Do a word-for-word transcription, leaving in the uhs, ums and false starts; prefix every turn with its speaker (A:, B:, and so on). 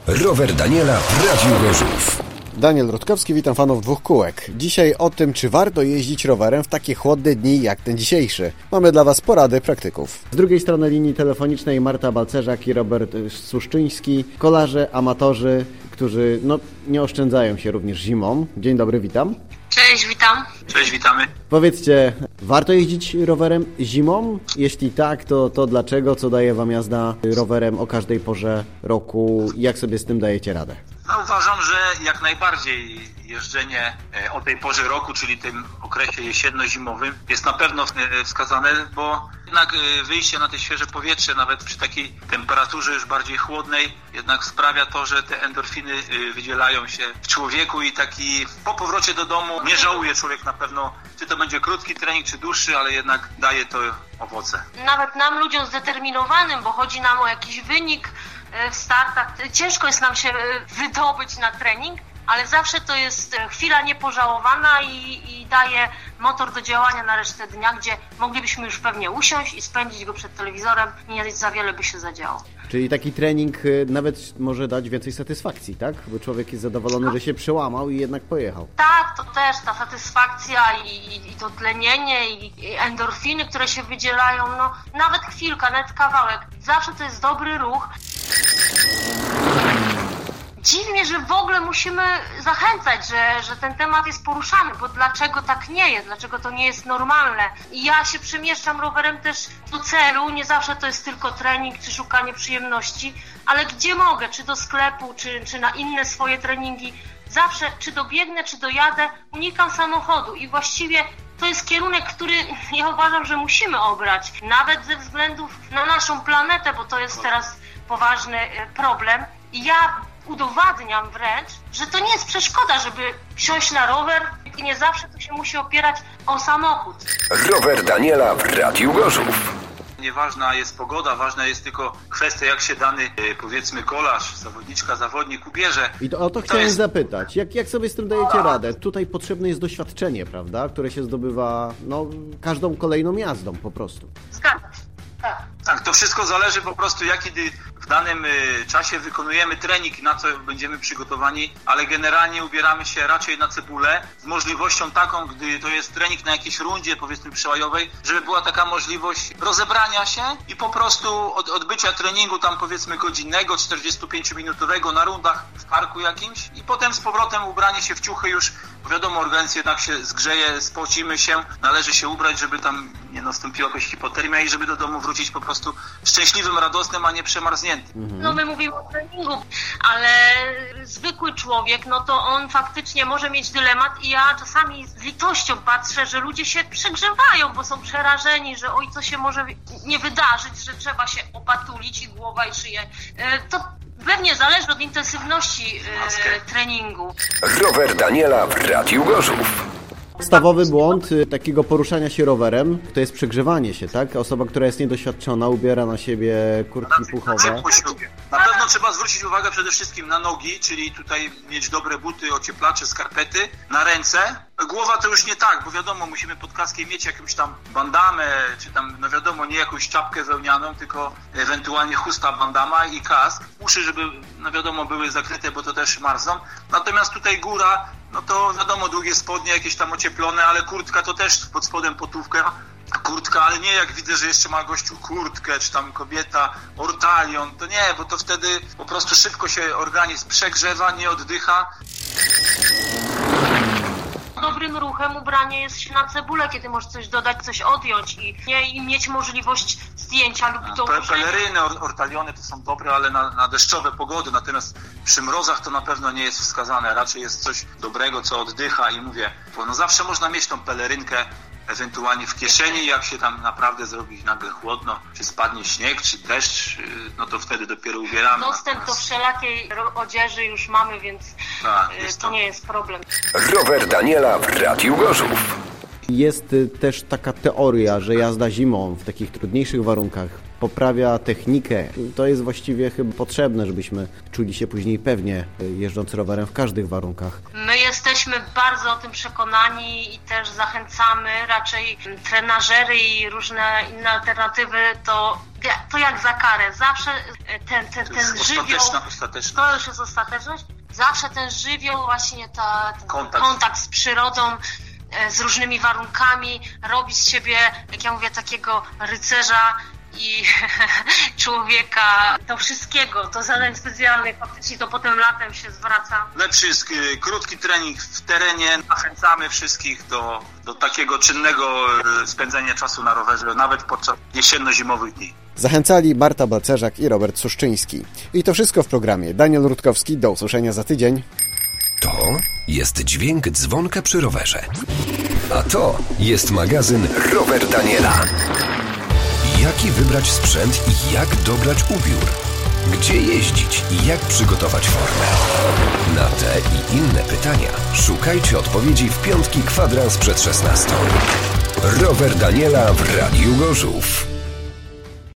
A: Rower Daniela w Radiu Gorzów.
B: Daniel Rutkowski, witam fanów dwóch kółek. Dzisiaj o tym, czy warto jeździć rowerem w takie chłodne dni jak ten dzisiejszy. Mamy dla Was porady praktyków. Z drugiej strony linii telefonicznej Marta Balcerzak i Robert Suszczyński, kolarze, amatorzy, którzy no, nie oszczędzają się również zimą. Dzień dobry, witam.
C: Cześć, witam.
D: Cześć, witamy.
B: Powiedzcie, warto jeździć rowerem zimą? Jeśli tak, to, to dlaczego? Co daje Wam jazda rowerem o każdej porze roku? Jak sobie z tym dajecie radę?
D: No, uważam, że jak najbardziej jeżdżenie o tej porze roku, czyli tym okresie jesienno-zimowym, jest na pewno wskazane, bo jednak wyjście na te świeże powietrze, nawet przy takiej temperaturze już bardziej chłodnej, jednak sprawia to, że te endorfiny wydzielają się w człowieku i taki po powrocie do domu nie żałuje człowiek na pewno, czy to będzie krótki trening, czy dłuższy, ale jednak daje to owoce.
C: Nawet nam, ludziom zdeterminowanym, bo chodzi nam o jakiś wynik w startach, ciężko jest nam się wydobyć na trening, ale zawsze to jest chwila niepożałowana i, i daje motor do działania na resztę dnia, gdzie moglibyśmy już pewnie usiąść i spędzić go przed telewizorem i nie za wiele by się zadziało.
B: Czyli taki trening nawet może dać więcej satysfakcji, tak? Bo człowiek jest zadowolony, że się przełamał i jednak pojechał.
C: Tak, to też ta satysfakcja i, i to tlenienie i, i endorfiny, które się wydzielają, no nawet chwilka, nawet kawałek. Zawsze to jest dobry ruch. Dziwnie, że w ogóle musimy zachęcać, że, że ten temat jest poruszany, bo dlaczego tak nie jest, dlaczego to nie jest normalne. I ja się przemieszczam rowerem też do celu, nie zawsze to jest tylko trening czy szukanie przyjemności, ale gdzie mogę, czy do sklepu, czy, czy na inne swoje treningi, zawsze czy dobiegnę, czy dojadę, unikam samochodu i właściwie to jest kierunek, który ja uważam, że musimy obrać, nawet ze względów na naszą planetę, bo to jest teraz poważny problem. I ja udowadniam wręcz, że to nie jest przeszkoda, żeby wsiąść na rower i nie zawsze to się musi opierać o samochód.
A: Rower Daniela w Radiu Gorzów.
D: Nieważna jest pogoda, ważna jest tylko kwestia, jak się dany, powiedzmy, kolarz, zawodniczka, zawodnik ubierze.
B: I to, o to, to chciałem jest... zapytać, jak, jak sobie z tym dajecie radę? Tutaj potrzebne jest doświadczenie, prawda? Które się zdobywa no, każdą kolejną jazdą po prostu.
C: Zgadzam się. Tak.
D: Tak, to wszystko zależy po prostu, jak kiedy w danym y, czasie wykonujemy trening, na co będziemy przygotowani, ale generalnie ubieramy się raczej na cebulę z możliwością taką, gdy to jest trening na jakiejś rundzie, powiedzmy przełajowej, żeby była taka możliwość rozebrania się i po prostu od, odbycia treningu tam powiedzmy godzinnego, czterdziestopięciominutowego na rundach w parku jakimś i potem z powrotem ubranie się w ciuchy już, wiadomo, organizm jednak się zgrzeje, spocimy się, należy się ubrać, żeby tam nie nastąpiła jakaś hipotermia i żeby do domu wrócić po prostu szczęśliwym, radosnym, a nie przemarzniętym.
C: Mhm. No my mówimy o treningu, ale zwykły człowiek, no to on faktycznie może mieć dylemat i ja czasami z litością patrzę, że ludzie się przegrzewają, bo są przerażeni, że oj, co się może nie wydarzyć, że trzeba się opatulić i głowa i szyję. To pewnie zależy od intensywności e, treningu.
A: Rower Daniela w Radiu Gorzów.
B: Podstawowy błąd takiego poruszania się rowerem to jest przegrzewanie się, tak? Osoba, która jest niedoświadczona, ubiera na siebie kurtki puchowe.
D: Na pewno trzeba zwrócić uwagę przede wszystkim na nogi, czyli tutaj mieć dobre buty, ocieplacze, skarpety, na ręce. Głowa to już nie tak, bo wiadomo, musimy pod kaskiem mieć jakąś tam bandamę, czy tam, no wiadomo, nie jakąś czapkę wełnianą, tylko ewentualnie chusta bandama i kask. Uszy, żeby, no wiadomo, były zakryte, bo to też marzną. Natomiast tutaj góra, no to wiadomo, długie spodnie, jakieś tam ocieplone, ale kurtka to też pod spodem potówka. Kurtka, ale nie jak widzę, że jeszcze ma gościu kurtkę, czy tam kobieta, ortalion, to nie, bo to wtedy po prostu szybko się organizm przegrzewa, nie oddycha.
C: Dobrym ruchem ubranie jest się na cebulę, kiedy możesz coś dodać, coś odjąć i, nie, i mieć możliwość zdjęcia lub
D: A,
C: to
D: pe, Peleryny, ortaliony to są dobre, ale na, na deszczowe pogody, natomiast przy mrozach to na pewno nie jest wskazane, raczej jest coś dobrego, co oddycha i mówię, bo no zawsze można mieć tą pelerynkę ewentualnie w kieszeni, jak się tam naprawdę zrobi nagle chłodno, czy spadnie śnieg, czy deszcz, no to wtedy dopiero ubieramy.
C: Dostęp do wszelakiej odzieży już mamy, więc
D: tak,
C: to, to nie jest problem.
A: Rower Daniela w Radiu Gorzów.
B: Jest też taka teoria, że jazda zimą w takich trudniejszych warunkach, poprawia technikę. To jest właściwie chyba potrzebne, żebyśmy czuli się później pewnie jeżdżąc rowerem w każdych warunkach.
C: My jesteśmy bardzo o tym przekonani i też zachęcamy raczej trenażery i różne inne alternatywy, to, to jak za karę. Zawsze ten, ten, ten żywioł,
D: ostateczna.
C: to już jest ostateczność, zawsze ten żywioł, właśnie ta, ten
D: kontakt.
C: kontakt z przyrodą, z różnymi warunkami, robi z siebie, jak ja mówię, takiego rycerza i człowieka do wszystkiego, do zadań specjalnych, faktycznie to potem latem się zwraca.
D: Lepszy jest krótki trening w terenie, zachęcamy wszystkich do, do takiego czynnego spędzenia czasu na rowerze, nawet podczas jesienno-zimowych dni.
B: Zachęcali Marta Balcerzak i Robert Suszczyński. I to wszystko w programie. Daniel Rutkowski, do usłyszenia za tydzień.
A: To jest dźwięk dzwonka przy rowerze. A to jest magazyn Rower Daniela. Jaki wybrać sprzęt i jak dobrać ubiór? Gdzie jeździć i jak przygotować formę? Na te i inne pytania szukajcie odpowiedzi w piątki kwadrans przed szesnastą. Rower Daniela w Radiu Gorzów.